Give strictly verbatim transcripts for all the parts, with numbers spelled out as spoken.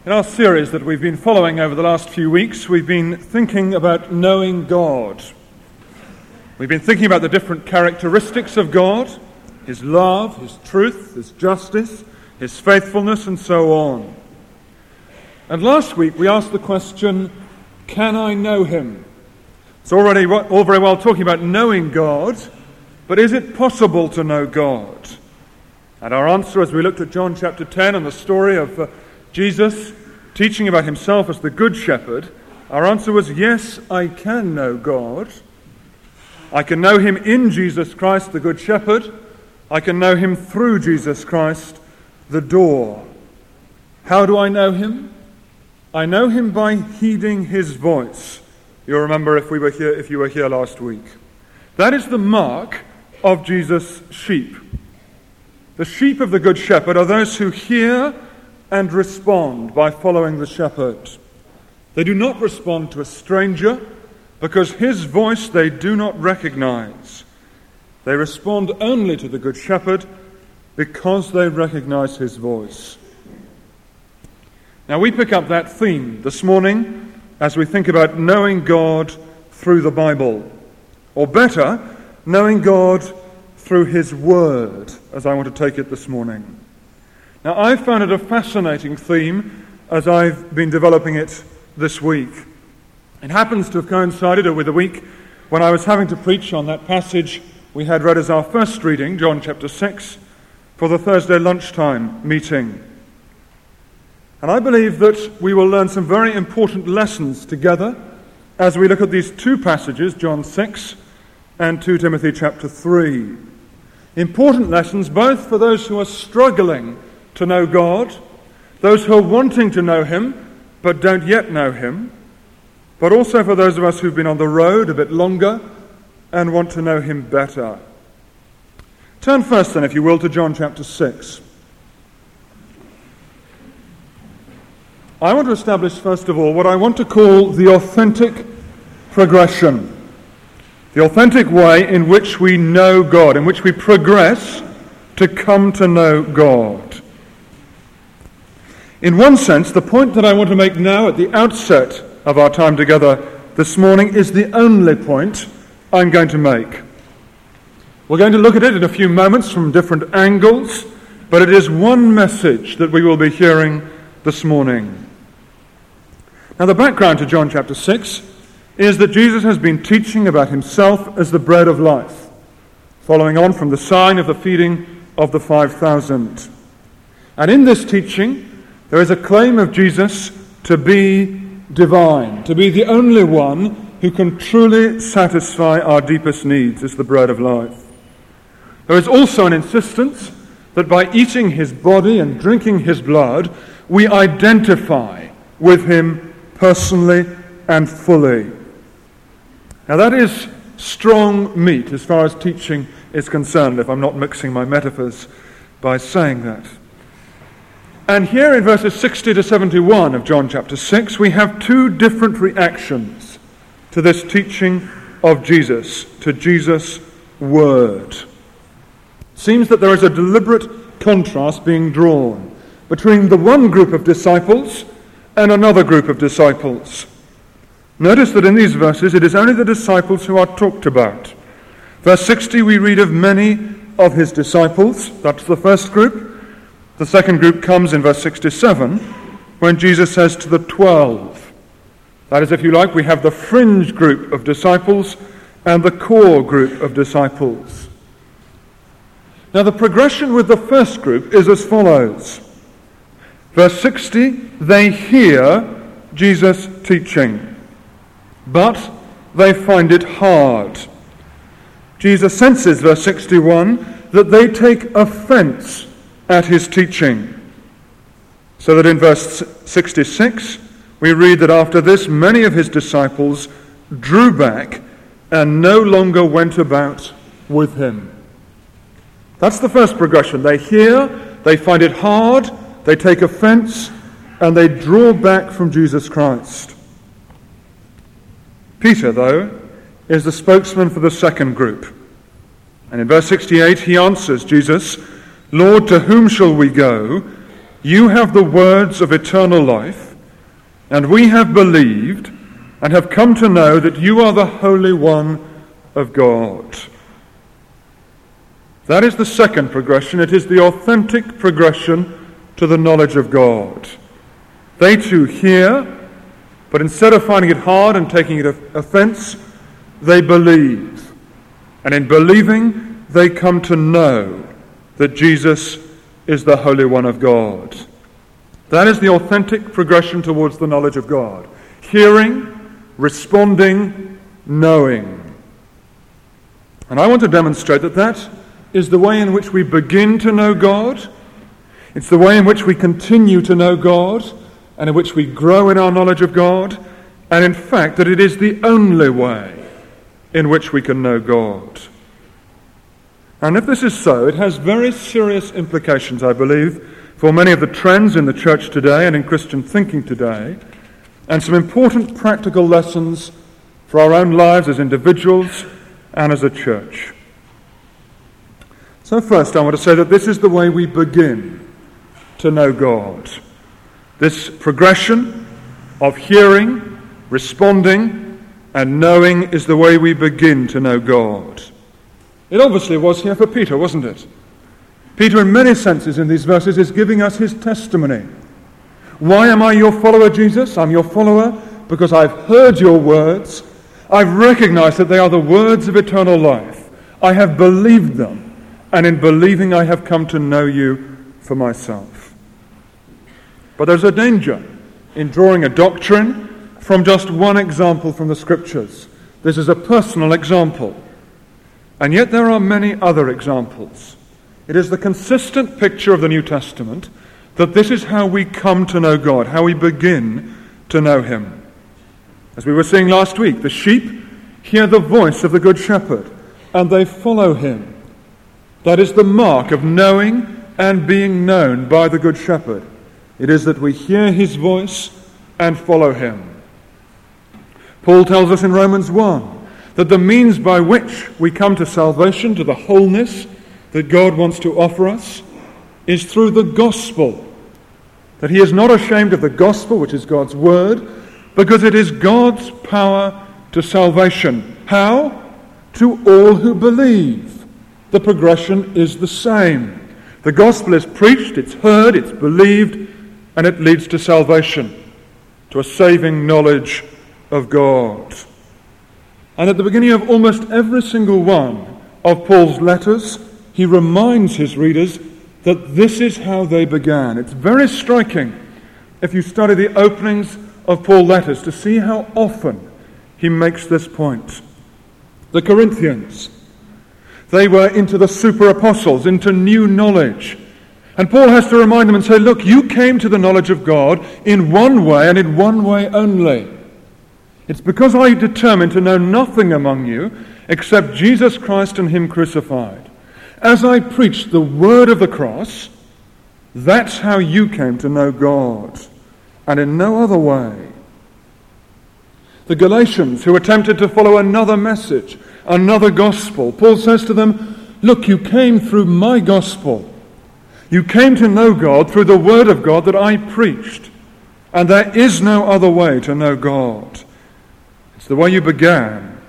In our series that we've been following over the last few weeks, we've been thinking about knowing God. We've been thinking about the different characteristics of God, His love, His truth, His justice, His faithfulness, and so on. And last week we asked the question, can I know Him? It's already all very well talking about knowing God, but is it possible to know God? And our answer, as we looked at John chapter ten and the story of uh, Jesus teaching about himself as the Good Shepherd, our answer was, yes, I can know God. I can know him in Jesus Christ, the Good Shepherd. I can know him through Jesus Christ, the door. How do I know him? I know him by heeding his voice. You'll remember if we were here, if you were here last week. That is the mark of Jesus' sheep. The sheep of the Good Shepherd are those who hear and respond by following the shepherd. They do not respond to a stranger because his voice they do not recognize. They respond only to the Good Shepherd because they recognize his voice. Now we pick up that theme this morning as we think about knowing God through the Bible. Or better, knowing God through his word, as I want to take it this morning. Now, I've found it a fascinating theme as I've been developing it this week. It happens to have coincided with a week when I was having to preach on that passage we had read as our first reading, John chapter six, for the Thursday lunchtime meeting. And I believe that we will learn some very important lessons together as we look at these two passages, John six and Second Timothy chapter three. Important lessons both for those who are struggling to know God, those who are wanting to know him but don't yet know him, but also for those of us who've been on the road a bit longer and want to know him better. Turn first then, if you will, to John chapter six. I want to establish first of all what I want to call the authentic progression, the authentic way in which we know God, in which we progress to come to know God. In one sense, the point that I want to make now at the outset of our time together this morning is the only point I'm going to make. We're going to look at it in a few moments from different angles, but it is one message that we will be hearing this morning. Now, the background to John chapter six is that Jesus has been teaching about himself as the bread of life, following on from the sign of the feeding of the five thousand. And in this teaching, there is a claim of Jesus to be divine, to be the only one who can truly satisfy our deepest needs as the bread of life. There is also an insistence that by eating his body and drinking his blood, we identify with him personally and fully. Now that is strong meat as far as teaching is concerned, if I'm not mixing my metaphors by saying that. And here in verses sixty to seventy-one of John chapter six, we have two different reactions to this teaching of Jesus, to Jesus' word. It seems that there is a deliberate contrast being drawn between the one group of disciples and another group of disciples. Notice that in these verses it is only the disciples who are talked about. Verse sixty, we read of many of his disciples. That's the first group. The second group comes in verse sixty-seven, when Jesus says to the twelve. That is, if you like, we have the fringe group of disciples and the core group of disciples. Now, the progression with the first group is as follows. Verse sixty, they hear Jesus teaching, but they find it hard. Jesus senses, verse sixty-one, that they take offense at his teaching. So that in verse sixty-six, we read that after this, many of his disciples drew back and no longer went about with him. That's the first progression. They hear, they find it hard, they take offense, and they draw back from Jesus Christ. Peter, though, is the spokesman for the second group. And in verse sixty-eight, he answers Jesus, Lord, to whom shall we go? You have the words of eternal life, and we have believed and have come to know that you are the Holy One of God. That is the second progression. It is the authentic progression to the knowledge of God. They too hear, but instead of finding it hard and taking it offense, they believe. And in believing, they come to know that Jesus is the Holy One of God. That is the authentic progression towards the knowledge of God. Hearing, responding, knowing. And I want to demonstrate that that is the way in which we begin to know God. It's the way in which we continue to know God, and in which we grow in our knowledge of God, and in fact that it is the only way in which we can know God. And if this is so, it has very serious implications, I believe, for many of the trends in the church today and in Christian thinking today, and some important practical lessons for our own lives as individuals and as a church. So first, I want to say that this is the way we begin to know God. This progression of hearing, responding, and knowing is the way we begin to know God. It obviously was here for Peter, wasn't it? Peter, in many senses in these verses, is giving us his testimony. Why am I your follower, Jesus? I'm your follower because I've heard your words. I've recognized that they are the words of eternal life. I have believed them, and in believing I have come to know you for myself. But there's a danger in drawing a doctrine from just one example from the Scriptures. This is a personal example. And yet there are many other examples. It is the consistent picture of the New Testament that this is how we come to know God, how we begin to know him. As we were seeing last week, the sheep hear the voice of the Good Shepherd and they follow him. That is the mark of knowing and being known by the Good Shepherd. It is that we hear his voice and follow him. Paul tells us in Romans one that the means by which we come to salvation, to the wholeness that God wants to offer us, is through the gospel. That he is not ashamed of the gospel, which is God's word, because it is God's power to salvation. How? To all who believe. The progression is the same. The gospel is preached, it's heard, it's believed, and it leads to salvation, to a saving knowledge of God. And at the beginning of almost every single one of Paul's letters, he reminds his readers that this is how they began. It's very striking if you study the openings of Paul's letters to see how often he makes this point. The Corinthians, they were into the super apostles, into new knowledge. And Paul has to remind them and say, look, you came to the knowledge of God in one way and in one way only. It's because I determined to know nothing among you except Jesus Christ and him crucified. As I preached the word of the cross, that's how you came to know God, and in no other way. The Galatians, who attempted to follow another message, another gospel, Paul says to them, look, you came through my gospel. You came to know God through the word of God that I preached, and there is no other way to know God. It's the way you began.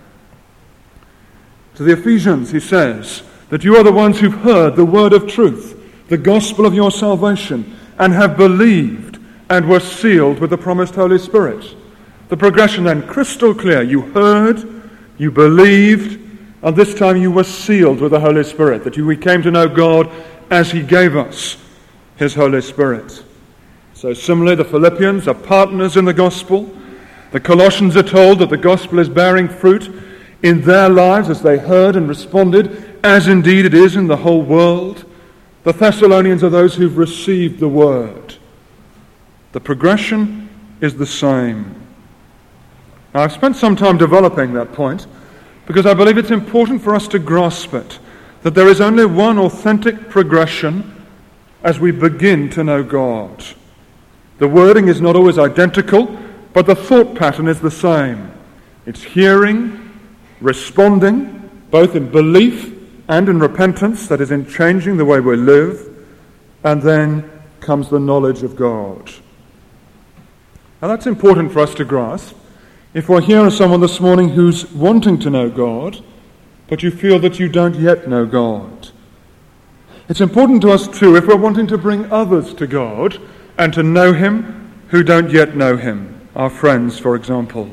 To the Ephesians, he says that you are the ones who've heard the word of truth, the gospel of your salvation, and have believed and were sealed with the promised Holy Spirit. The progression then crystal clear. You heard, you believed, and this time you were sealed with the Holy Spirit, that you, we came to know God as he gave us his Holy Spirit. So similarly, the Philippians are partners in the gospel. The Colossians are told that the gospel is bearing fruit in their lives as they heard and responded, as indeed it is in the whole world. The Thessalonians are those who've received the word. The progression is the same. Now, I've spent some time developing that point because I believe it's important for us to grasp it, that there is only one authentic progression as we begin to know God. The wording is not always identical, but the thought pattern is the same. It's hearing, responding, both in belief and in repentance, that is in changing the way we live, and then comes the knowledge of God. Now that's important for us to grasp. If we're here as someone this morning who's wanting to know God, but you feel that you don't yet know God. It's important to us too if we're wanting to bring others to God and to know Him who don't yet know Him, our friends, for example.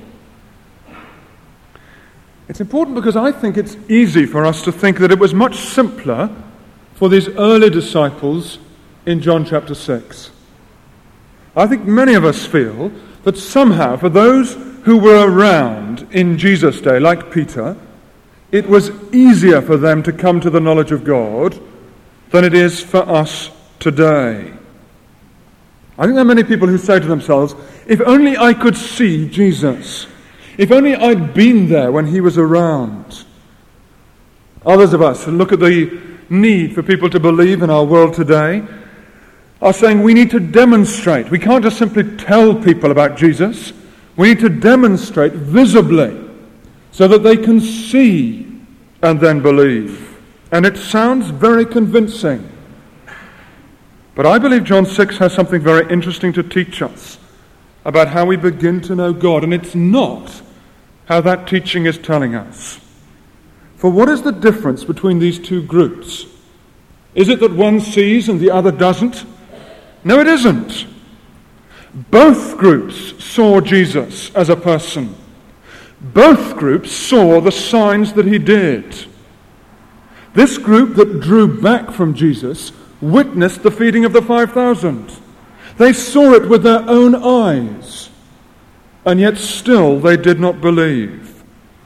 It's important because I think it's easy for us to think that it was much simpler for these early disciples in John chapter six. I think many of us feel that somehow for those who were around in Jesus' day, like Peter, it was easier for them to come to the knowledge of God than it is for us today. I think there are many people who say to themselves, if only I could see Jesus, if only I'd been there when he was around. Others of us who look at the need for people to believe in our world today are saying we need to demonstrate. We can't just simply tell people about Jesus. We need to demonstrate visibly so that they can see and then believe. And it sounds very convincing. But I believe John six has something very interesting to teach us about how we begin to know God. And it's not how that teaching is telling us. For what is the difference between these two groups? Is it that one sees and the other doesn't? No, it isn't. Both groups saw Jesus as a person. Both groups saw the signs that he did. This group that drew back from Jesus witnessed the feeding of the five thousand. They saw it with their own eyes, and yet still they did not believe.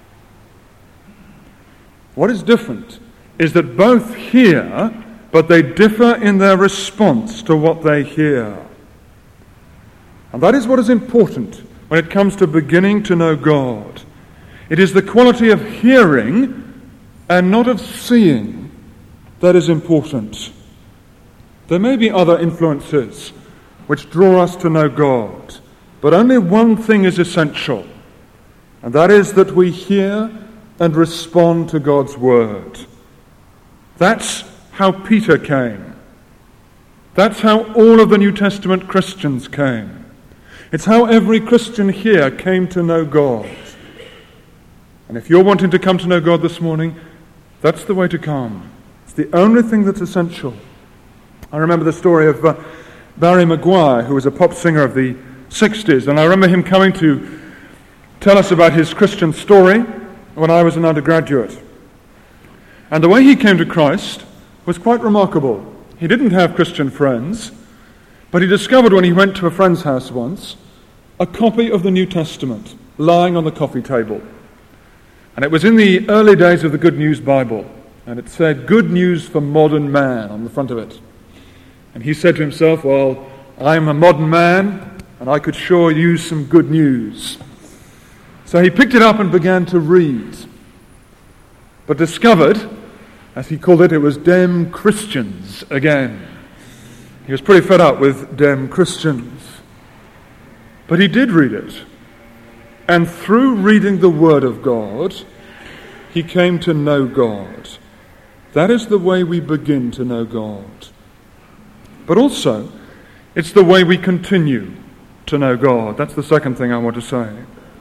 What is different is that both hear, but they differ in their response to what they hear. And that is what is important when it comes to beginning to know God. It is the quality of hearing and not of seeing that is important. There may be other influences which draw us to know God, but only one thing is essential, and that is that we hear and respond to God's word. That's how Peter came. That's how all of the New Testament Christians came. It's how every Christian here came to know God. And if you're wanting to come to know God this morning, that's the way to come. It's the only thing that's essential. I remember the story of uh, Barry Maguire, who was a pop singer of the sixties, and I remember him coming to tell us about his Christian story when I was an undergraduate. And the way he came to Christ was quite remarkable. He didn't have Christian friends, but he discovered when he went to a friend's house once a copy of the New Testament lying on the coffee table. And it was in the early days of the Good News Bible, and it said, "Good News for Modern Man" on the front of it. And he said to himself, well, I'm a modern man, and I could sure use some good news. So he picked it up and began to read, but discovered, as he called it, it was Dem Christians again. He was pretty fed up with Dem Christians. But he did read it. And through reading the Word of God, he came to know God. That is the way we begin to know God. But also, it's the way we continue to know God. That's the second thing I want to say.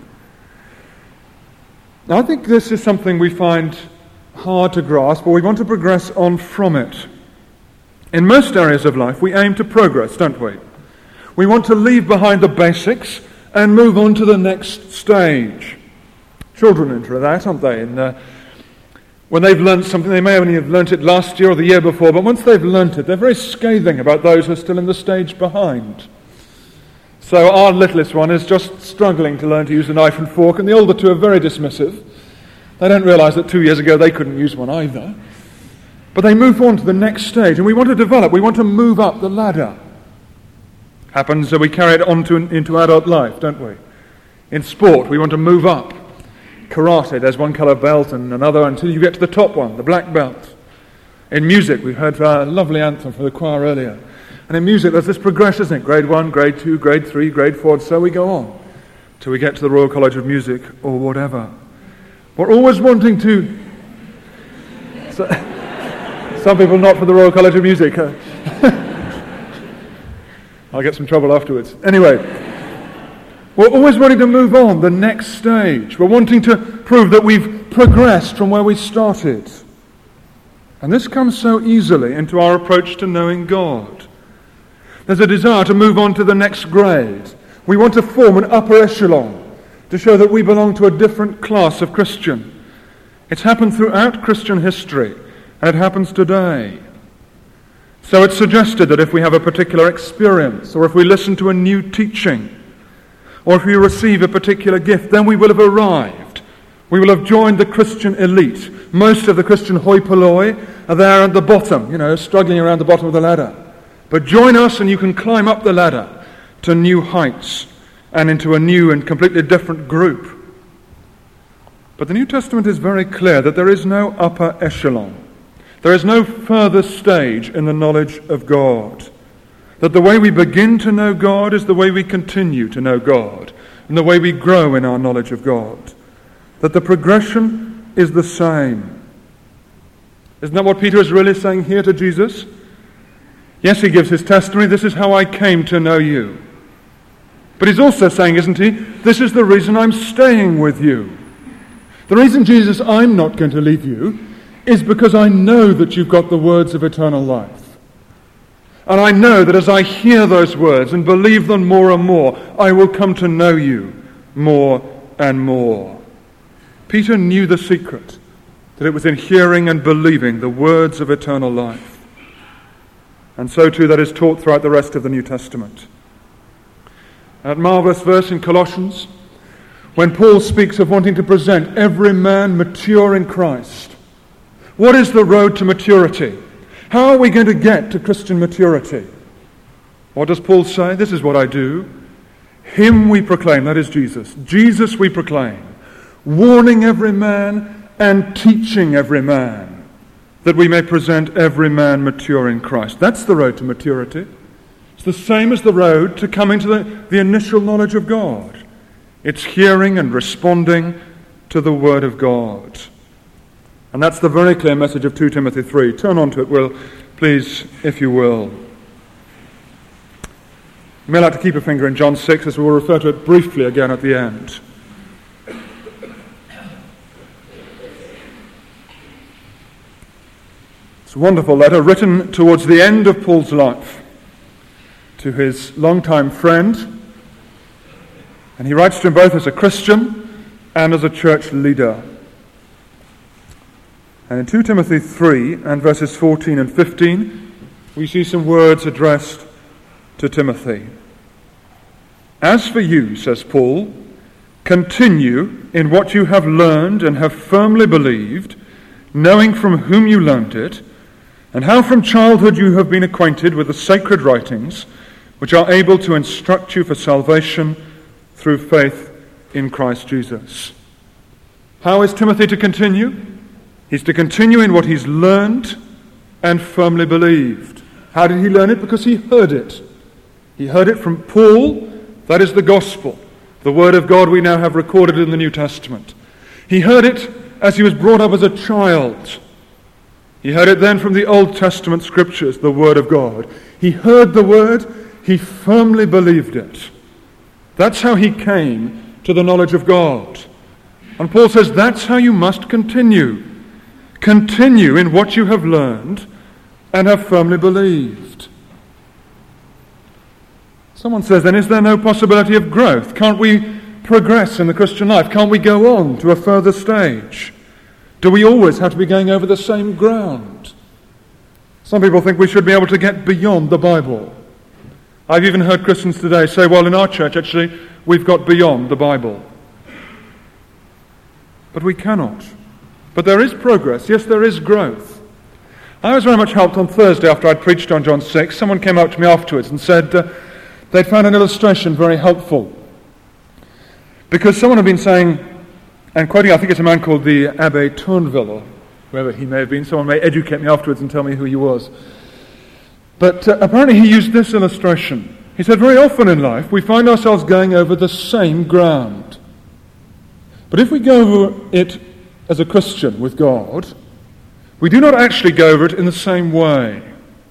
Now, I think this is something we find hard to grasp, or we want to progress on from it. In most areas of life, we aim to progress, don't we? We want to leave behind the basics and move on to the next stage. Children enter that, aren't they? And uh, when they've learnt something, they may only have learnt it last year or the year before, but once they've learnt it, they're very scathing about those who are still in the stage behind. So our littlest one is just struggling to learn to use a knife and fork, and the older two are very dismissive. They don't realise that two years ago they couldn't use one either. But they move on to the next stage, and we want to develop, we want to move up the ladder. Happens that we carry it on to, into adult life, don't we? In sport, we want to move up. Karate, there's one colour belt and another until you get to the top one, the black belt. In music, we heard a lovely anthem from the choir earlier. And in music, there's this progression, isn't it? Grade one, grade two, grade three, grade four, and so we go on till we get to the Royal College of Music or whatever. We're always wanting to... So, some people not for the Royal College of Music. I'll get some trouble afterwards. Anyway, we're always wanting to move on, the next stage. We're wanting to prove that we've progressed from where we started. And this comes so easily into our approach to knowing God. There's a desire to move on to the next grade. We want to form an upper echelon to show that we belong to a different class of Christian. It's happened throughout Christian history, and it happens today. So it's suggested that if we have a particular experience, or if we listen to a new teaching, or if we receive a particular gift, then we will have arrived. We will have joined the Christian elite. Most of the Christian hoi polloi are there at the bottom, you know, struggling around the bottom of the ladder. But join us and you can climb up the ladder to new heights and into a new and completely different group. But the New Testament is very clear that there is no upper echelon. There is no further stage in the knowledge of God. That the way we begin to know God is the way we continue to know God, and the way we grow in our knowledge of God. That the progression is the same. Isn't that what Peter is really saying here to Jesus? Yes, he gives his testimony, this is how I came to know you. But he's also saying, isn't he, this is the reason I'm staying with you. The reason, Jesus, I'm not going to leave you is because I know that you've got the words of eternal life. And I know that as I hear those words and believe them more and more, I will come to know you more and more. Peter knew the secret, that it was in hearing and believing the words of eternal life. And so too that is taught throughout the rest of the New Testament. That marvelous verse in Colossians, when Paul speaks of wanting to present every man mature in Christ. What is the road to maturity? How are we going to get to Christian maturity? What does Paul say? This is what I do. Him we proclaim, that is Jesus. Jesus we proclaim, warning every man and teaching every man, that we may present every man mature in Christ. That's the road to maturity. It's the same as the road to coming to the, the initial knowledge of God. It's hearing and responding to the Word of God. And that's the very clear message of Second Timothy three. Turn on to it, Will, please, if you will. You may like to keep a finger in John six, as we will refer to it briefly again at the end. It's a wonderful letter written towards the end of Paul's life to his longtime friend. And he writes to him both as a Christian and as a church leader. And in Second Timothy three and verses fourteen and fifteen, we see some words addressed to Timothy. As for you, says Paul, continue in what you have learned and have firmly believed, knowing from whom you learned it, and how from childhood you have been acquainted with the sacred writings, which are able to instruct you for salvation through faith in Christ Jesus. How is Timothy to continue? He's to continue in what he's learned and firmly believed. How did he learn it? Because he heard it. He heard it from Paul. That is the gospel, the word of God we now have recorded in the New Testament. He heard it as he was brought up as a child. He heard it then from the Old Testament scriptures, the word of God. He heard the word, he firmly believed it. That's how he came to the knowledge of God. And Paul says that's how you must continue. Continue in what you have learned and have firmly believed. Someone says, then, is there no possibility of growth? Can't we progress in the Christian life? Can't we go on to a further stage? Do we always have to be going over the same ground? Some people think we should be able to get beyond the Bible. I've even heard Christians today say, well, in our church, actually, we've got beyond the Bible. But we cannot. But there is progress. Yes, there is growth. I was very much helped on Thursday after I'd preached on John six. Someone came up to me afterwards and said uh, they'd found an illustration very helpful. Because someone had been saying, and quoting, I think it's a man called the Abbé Tourneville, or whoever he may have been. Someone may educate me afterwards and tell me who he was. But uh, apparently he used this illustration. He said, very often in life we find ourselves going over the same ground. But if we go over it as a Christian with God, we do not actually go over it in the same way.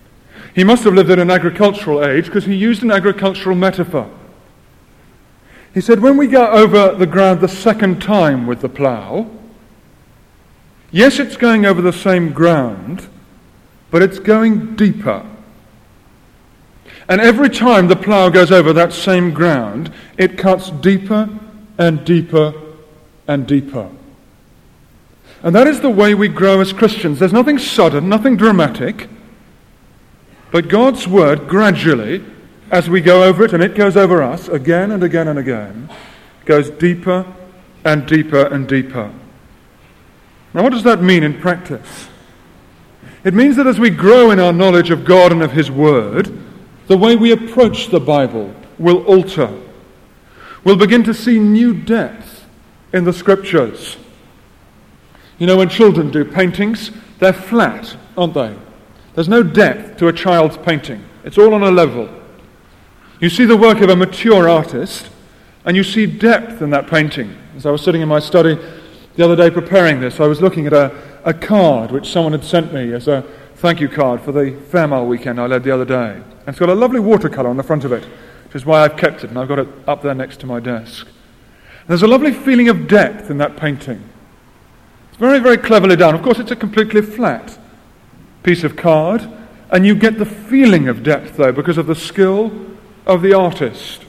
He must have lived in an agricultural age because he used an agricultural metaphor. He said, when we go over the ground the second time with the plough, yes, it's going over the same ground, but it's going deeper. And every time the plough goes over that same ground, it cuts deeper and deeper and deeper. And that is the way we grow as Christians. There's nothing sudden, nothing dramatic, but God's word gradually, as we go over it, and it goes over us again and again and again, goes deeper and deeper and deeper. Now, what does that mean in practice? It means that as we grow in our knowledge of God and of His Word, the way we approach the Bible will alter. We'll begin to see new depth in the Scriptures. You know, when children do paintings, they're flat, aren't they? There's no depth to a child's painting. It's all on a level. You see the work of a mature artist, and you see depth in that painting. As I was sitting in my study the other day preparing this, I was looking at a, a card which someone had sent me as a thank you card for the Fairmile weekend I led the other day. And it's got a lovely watercolour on the front of it, which is why I've kept it, and I've got it up there next to my desk. And there's a lovely feeling of depth in that painting. It's very, very cleverly done. Of course, it's a completely flat piece of card, and you get the feeling of depth, though, because of the skill of the artist.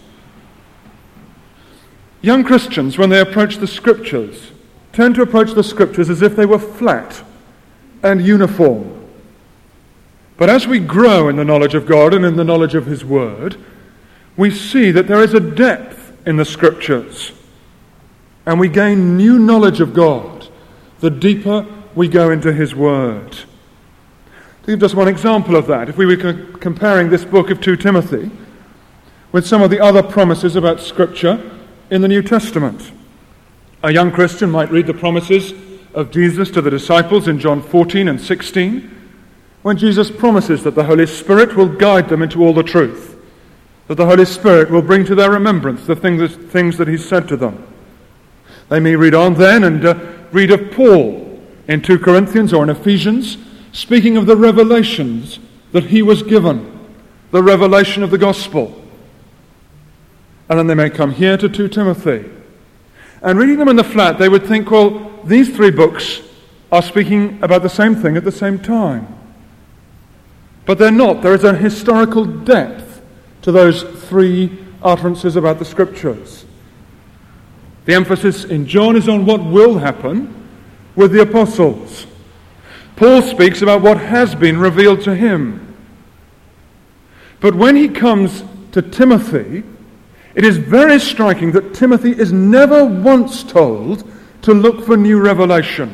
Young Christians, when they approach the Scriptures, tend to approach the Scriptures as if they were flat and uniform. But as we grow in the knowledge of God and in the knowledge of His Word, we see that there is a depth in the Scriptures, and we gain new knowledge of God the deeper we go into His Word. To give just one example of that, if we were co- comparing this book of Second Timothy with some of the other promises about Scripture in the New Testament. A young Christian might read the promises of Jesus to the disciples in John fourteen and sixteen, when Jesus promises that the Holy Spirit will guide them into all the truth, that the Holy Spirit will bring to their remembrance the things, things that He's said to them. They may read on then and uh, read of Paul in Second Corinthians or in Ephesians, speaking of the revelations that he was given, the revelation of the gospel. And then they may come here to Second Timothy. And reading them in the flat, they would think, well, these three books are speaking about the same thing at the same time. But they're not. There is a historical depth to those three utterances about the Scriptures. The emphasis in John is on what will happen with the apostles. Paul speaks about what has been revealed to him. But when he comes to Timothy, it is very striking that Timothy is never once told to look for new revelation.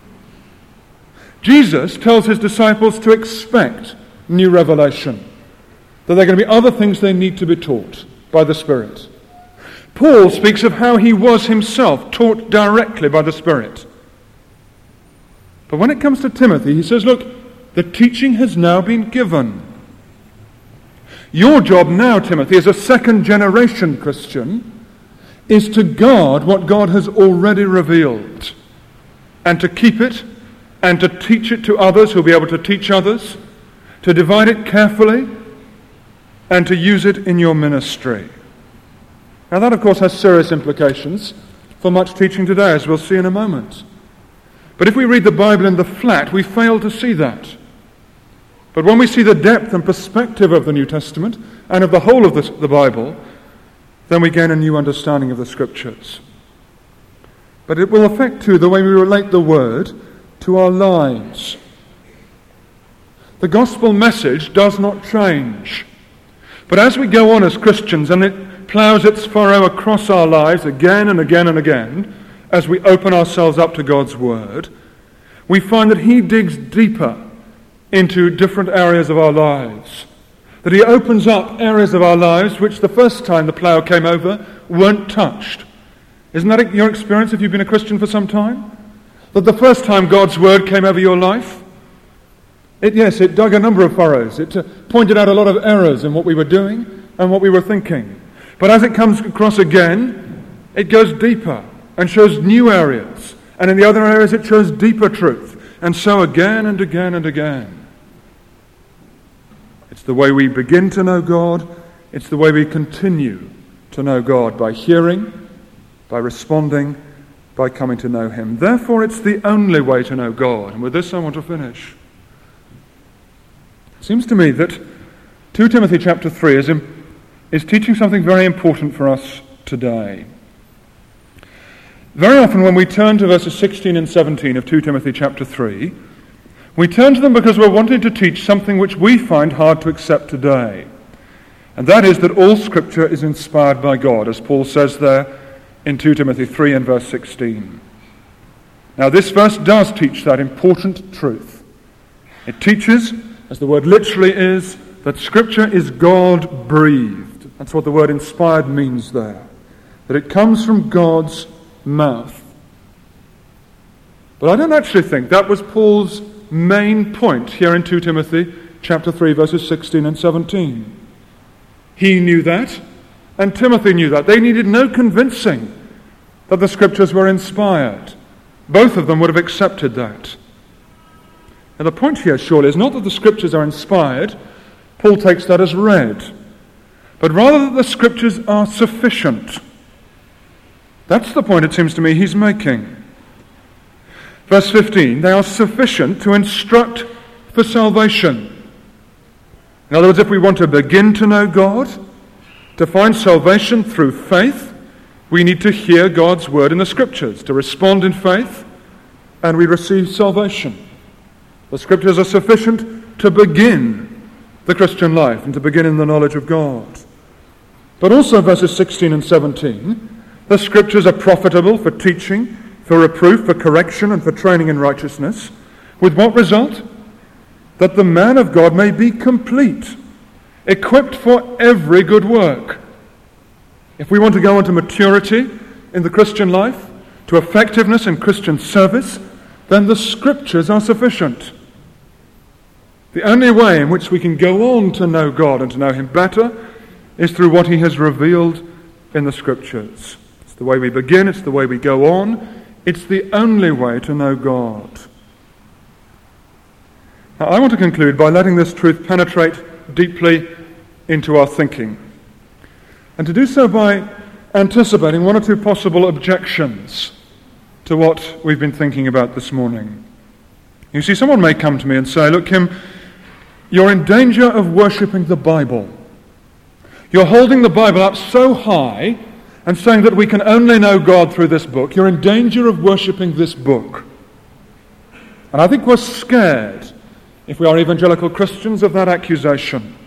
Jesus tells his disciples to expect new revelation, that there are going to be other things they need to be taught by the Spirit. Paul speaks of how he was himself taught directly by the Spirit. But when it comes to Timothy, he says, look, the teaching has now been given. Your job now, Timothy, as a second generation Christian, is to guard what God has already revealed, and to keep it, and to teach it to others who will be able to teach others, to divide it carefully, and to use it in your ministry. Now that, of course, has serious implications for much teaching today, as we'll see in a moment. But if we read the Bible in the flat, we fail to see that. But when we see the depth and perspective of the New Testament and of the whole of the, the Bible, then we gain a new understanding of the Scriptures. But it will affect, too, the way we relate the Word to our lives. The gospel message does not change. But as we go on as Christians, and it ploughs its furrow across our lives again and again and again, as we open ourselves up to God's Word, we find that He digs deeper into different areas of our lives. That He opens up areas of our lives which the first time the plough came over weren't touched. Isn't that your experience if you've been a Christian for some time? That the first time God's Word came over your life, it, yes, it dug a number of furrows. It uh, pointed out a lot of errors in what we were doing and what we were thinking. But as it comes across again, it goes deeper and shows new areas. And in the other areas it shows deeper truth. And so again and again and again. It's the way we begin to know God. It's the way we continue to know God, by hearing, by responding, by coming to know him. Therefore, it's the only way to know God. And with this, I want to finish. It seems to me that Second Timothy chapter three is, is teaching something very important for us today. Very often when we turn to verses sixteen and seventeen of Second Timothy chapter three, we turn to them because we're wanting to teach something which we find hard to accept today. And that is that all Scripture is inspired by God, as Paul says there in Second Timothy three and verse sixteen. Now this verse does teach that important truth. It teaches, as the word literally is, that Scripture is God-breathed. That's what the word inspired means there. That it comes from God's mouth. But I don't actually think that was Paul's main point here in Second Timothy chapter three, verses sixteen and seventeen. He knew that, and Timothy knew that. They needed no convincing that the Scriptures were inspired. Both of them would have accepted that. And the point here, surely, is not that the Scriptures are inspired. Paul takes that as read. But rather that the Scriptures are sufficient. That's the point, it seems to me, he's making. Verse fifteen, they are sufficient to instruct for salvation. In other words, if we want to begin to know God, to find salvation through faith, we need to hear God's word in the Scriptures, to respond in faith, and we receive salvation. The Scriptures are sufficient to begin the Christian life and to begin in the knowledge of God. But also verses sixteen and seventeen, the Scriptures are profitable for teaching, for reproof, for correction, and for training in righteousness. With what result? That the man of God may be complete, equipped for every good work. If we want to go on to maturity in the Christian life, to effectiveness in Christian service, then the Scriptures are sufficient. The only way in which we can go on to know God and to know him better is through what he has revealed in the Scriptures. It's the way we begin, it's the way we go on, it's the only way to know God. Now, I want to conclude by letting this truth penetrate deeply into our thinking, and to do so by anticipating one or two possible objections to what we've been thinking about this morning. You see, someone may come to me and say, look, Kim, you're in danger of worshipping the Bible. You're holding the Bible up so high and saying that we can only know God through this book. You're in danger of worshipping this book. And I think we're scared, if we are evangelical Christians, of that accusation.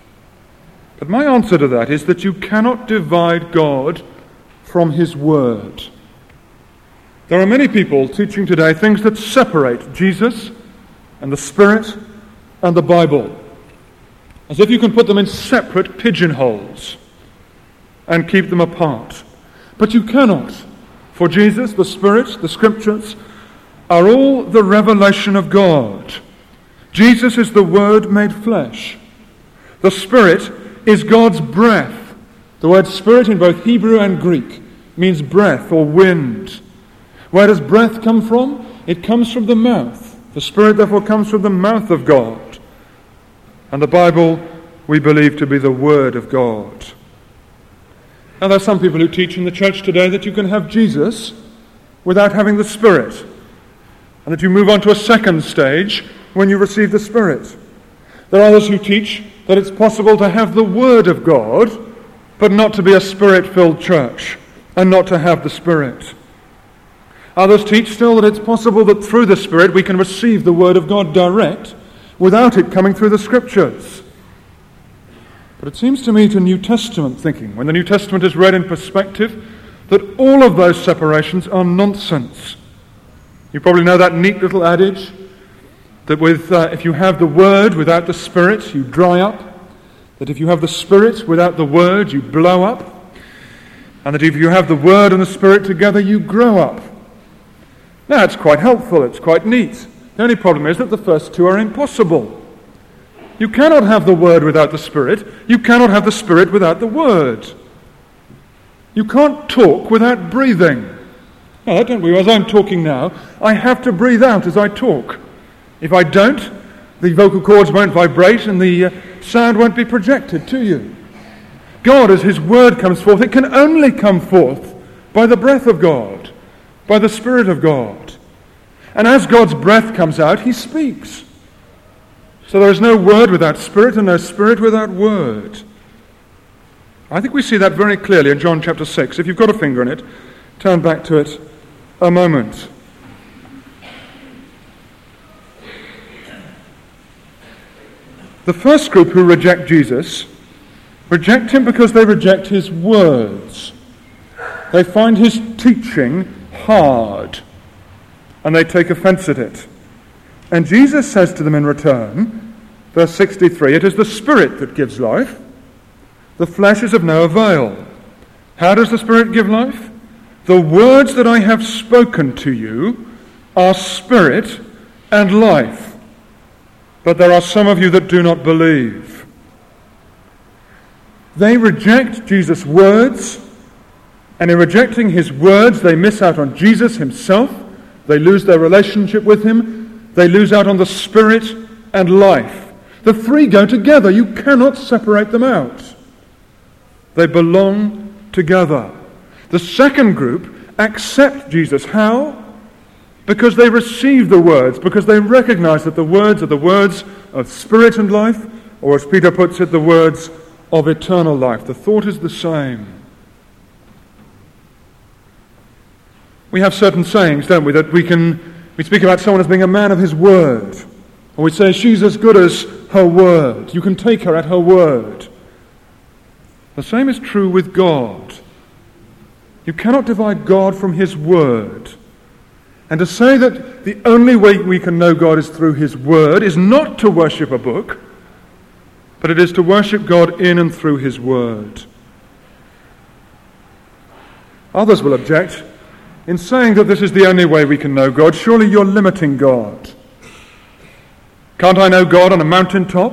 But my answer to that is that you cannot divide God from his word. There are many people teaching today things that separate Jesus and the Spirit and the Bible, as if you can put them in separate pigeonholes and keep them apart. But you cannot, for Jesus, the Spirit, the Scriptures are all the revelation of God. Jesus is the Word made flesh. The Spirit is God's breath. The word Spirit in both Hebrew and Greek means breath or wind. Where does breath come from? It comes from the mouth. The Spirit therefore comes from the mouth of God. And the Bible we believe to be the Word of God. Now there are some people who teach in the church today that you can have Jesus without having the Spirit, and that you move on to a second stage when you receive the Spirit. There are others who teach that it's possible to have the Word of God, but not to be a Spirit-filled church, and not to have the Spirit. Others teach still that it's possible that through the Spirit we can receive the Word of God direct, without it coming through the Scriptures. But it seems to me to New Testament thinking, when the New Testament is read in perspective, that all of those separations are nonsense. You probably know that neat little adage that with uh, if you have the Word without the Spirit, you dry up. That if you have the Spirit without the Word, you blow up. And that if you have the Word and the Spirit together, you grow up. Now, it's quite helpful, it's quite neat. The only problem is that the first two are impossible. You cannot have the Word without the Spirit. You cannot have the Spirit without the Word. You can't talk without breathing. Now, that don't we? As I'm talking now, I have to breathe out as I talk. If I don't, The vocal cords won't vibrate and the uh, sound won't be projected to you. God, as his word comes forth, it can only come forth by the breath of God, by the Spirit of God. And as God's breath comes out, he speaks. So there is no word without spirit and no spirit without word. I think we see that very clearly in John chapter six. If you've got a finger in it, turn back to it a moment. The first group who reject Jesus reject him because they reject his words. They find his teaching hard, and they take offense at it. And Jesus says to them in return, verse sixty-three, "It is the Spirit that gives life. The flesh is of no avail." How does the Spirit give life? "The words that I have spoken to you are spirit and life. But there are some of you that do not believe." They reject Jesus' words, and in rejecting his words, they miss out on Jesus himself. They lose their relationship with him. They lose out on the Spirit and life. The three go together. You cannot separate them out. They belong together. The second group accept Jesus. How? Because they receive the words, because they recognize that the words are the words of spirit and life, or as Peter puts it, the words of eternal life. The thought is the same. We have certain sayings, don't we, that we can we speak about someone as being a man of his word. Or we say, she's as good as her word. You can take her at her word. The same is true with God. You cannot divide God from his word. And to say that the only way we can know God is through his word is not to worship a book, but it is to worship God in and through his word. Others will object in saying that this is the only way we can know God. Surely you're limiting God. Can't I know God on a mountaintop?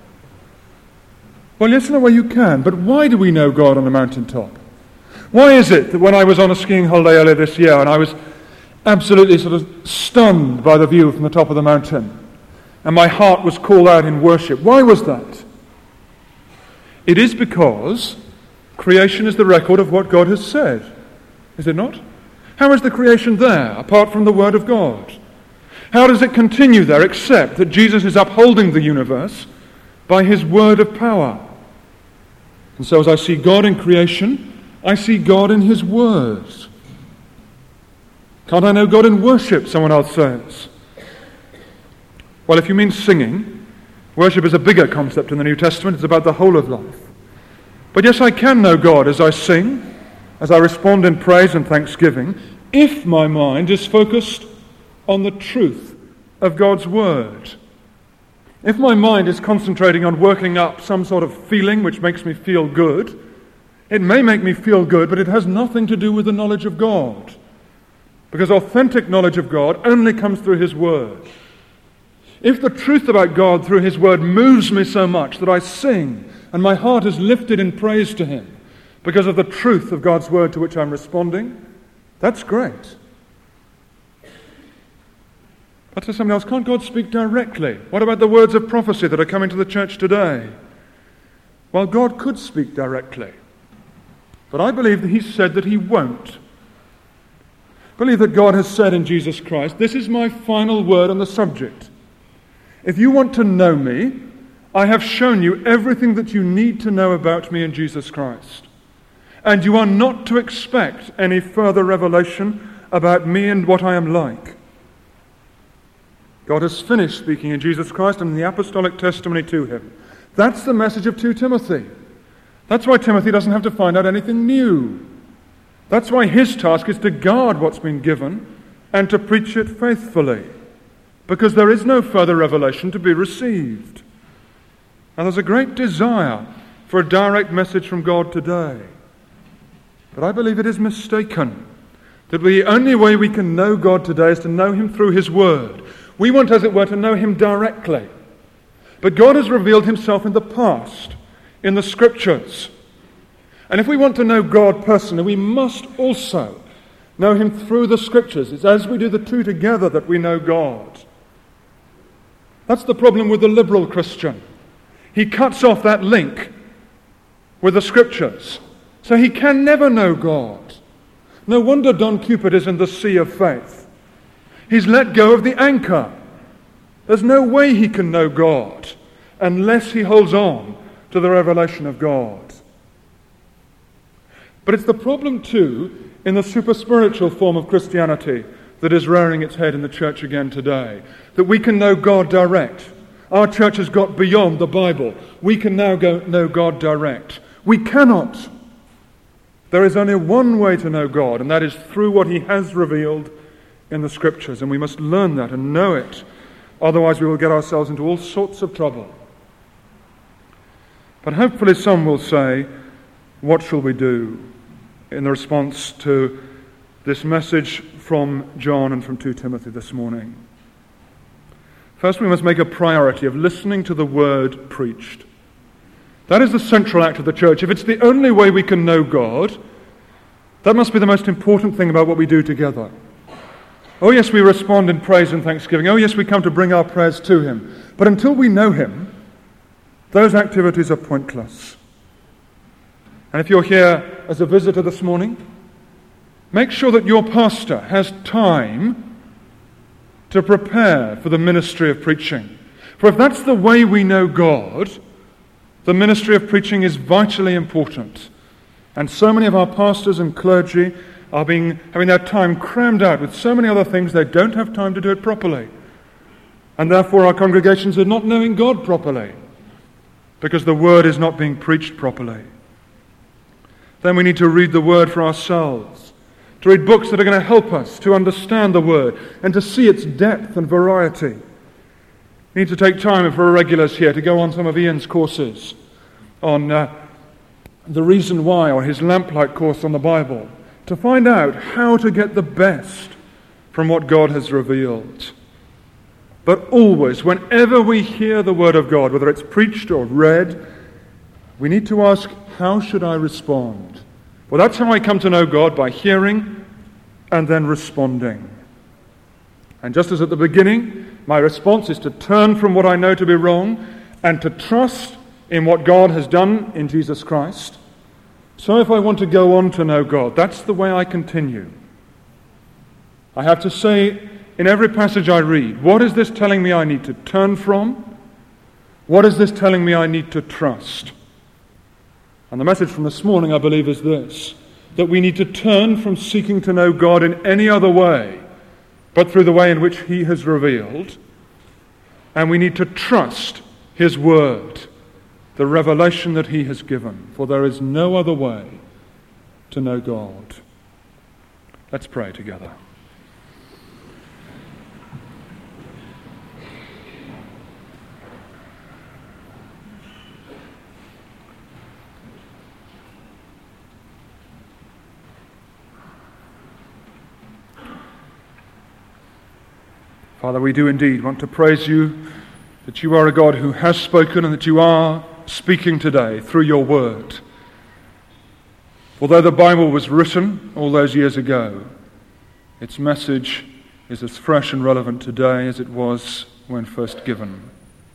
Well, yes, in a way you can, but why do we know God on a mountaintop? Why is it that when I was on a skiing holiday earlier this year and I was absolutely sort of stunned by the view from the top of the mountain, and my heart was called out in worship? Why was that? It is because creation is the record of what God has said, is it not? How is the creation there, apart from the Word of God? How does it continue there, except that Jesus is upholding the universe by his word of power? And so as I see God in creation, I see God in his words. Can't I know God in worship, someone else says. Well, if you mean singing, worship is a bigger concept in the New Testament. It's about the whole of life. But yes, I can know God as I sing, as I respond in praise and thanksgiving, if my mind is focused on the truth of God's word. If my mind is concentrating on working up some sort of feeling which makes me feel good, it may make me feel good, but it has nothing to do with the knowledge of God. Because authentic knowledge of God only comes through his word. If the truth about God through his word moves me so much that I sing and my heart is lifted in praise to him because of the truth of God's word to which I'm responding, that's great. But to someone else, can't God speak directly? What about the words of prophecy that are coming to the church today? Well, God could speak directly. But I believe that he said that he won't. I believe that God has said in Jesus Christ, this is my final word on the subject. If you want to know me, I have shown you everything that you need to know about me in Jesus Christ. And you are not to expect any further revelation about me and what I am like. God has finished speaking in Jesus Christ and in the apostolic testimony to him. That's the message of Second Timothy. That's why Timothy doesn't have to find out anything new. That's why his task is to guard what's been given and to preach it faithfully, because there is no further revelation to be received. And there's a great desire for a direct message from God today. But I believe it is mistaken that the only way we can know God today is to know him through his word. We want, as it were, to know him directly. But God has revealed himself in the past, in the scriptures. And if we want to know God personally, we must also know him through the scriptures. It's as we do the two together that we know God. That's the problem with the liberal Christian. He cuts off that link with the Scriptures, so he can never know God. No wonder Don Cupid is in the sea of faith. He's let go of the anchor. There's no way he can know God unless he holds on to the revelation of God. But it's the problem too in the super-spiritual form of Christianity that is rearing its head in the church again today. That we can know God direct. Our church has got beyond the Bible. We can now go know God direct. We cannot. There is only one way to know God, and that is through what he has revealed in the Scriptures. And we must learn that and know it. Otherwise we will get ourselves into all sorts of trouble. But hopefully some will say, what shall we do? In the response to this message from John and from Second Timothy this morning. First, we must make a priority of listening to the word preached. That is the central act of the church. If it's the only way we can know God, that must be the most important thing about what we do together. Oh yes, we respond in praise and thanksgiving. Oh yes, we come to bring our prayers to him. But until we know him, those activities are pointless. And if you're here as a visitor this morning, make sure that your pastor has time to prepare for the ministry of preaching. For if that's the way we know God, the ministry of preaching is vitally important. And so many of our pastors and clergy are being having their time crammed out with so many other things, they don't have time to do it properly. And therefore our congregations are not knowing God properly, because the word is not being preached properly. Then we need to read the word for ourselves, to read books that are going to help us to understand the word and to see its depth and variety. We need to take time for our regulars here to go on some of Ian's courses on uh, the reason why, or his lamplight course on the Bible, to find out how to get the best from what God has revealed. But always, whenever we hear the word of God, whether it's preached or read, we need to ask, how should I respond? Well, that's how I come to know God, by hearing and then responding. And just as at the beginning, my response is to turn from what I know to be wrong and to trust in what God has done in Jesus Christ. So if I want to go on to know God, that's the way I continue. I have to say in every passage I read, what is this telling me I need to turn from? What is this telling me I need to trust? And the message from this morning, I believe, is this, that we need to turn from seeking to know God in any other way, but through the way in which he has revealed. And we need to trust his word, the revelation that he has given, for there is no other way to know God. Let's pray together. Father, we do indeed want to praise you that you are a God who has spoken and that you are speaking today through your word. Although the Bible was written all those years ago, its message is as fresh and relevant today as it was when first given.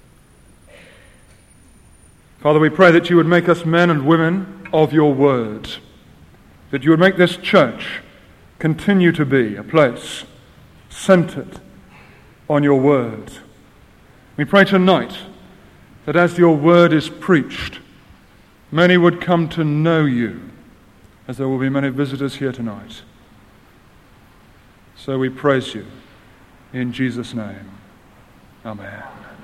Father, we pray that you would make us men and women of your word, that you would make this church continue to be a place centered on your word. We pray tonight that as your word is preached, many would come to know you, as there will be many visitors here tonight. So we praise you in Jesus' name. Amen.